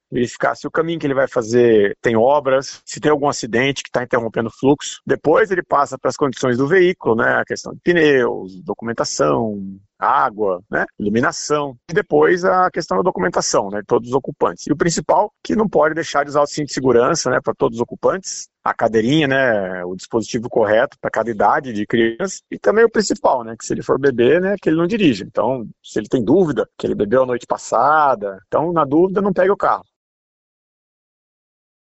verificar se o caminho que ele vai fazer tem obras, se tem algum acidente que está interrompendo o fluxo. Depois ele passa para as condições do veículo, né, a questão de pneus, documentação, água, né, iluminação, e depois a questão da documentação, né, de todos os ocupantes. E o principal, que não pode deixar de usar o cinto de segurança, né, para todos os ocupantes, a cadeirinha, né, o dispositivo correto para cada idade de criança, e também o principal, né, que se ele for beber, né, que ele não dirija. Então, se ele tem dúvida, que ele bebeu a noite passada, então, na dúvida, não pegue o carro.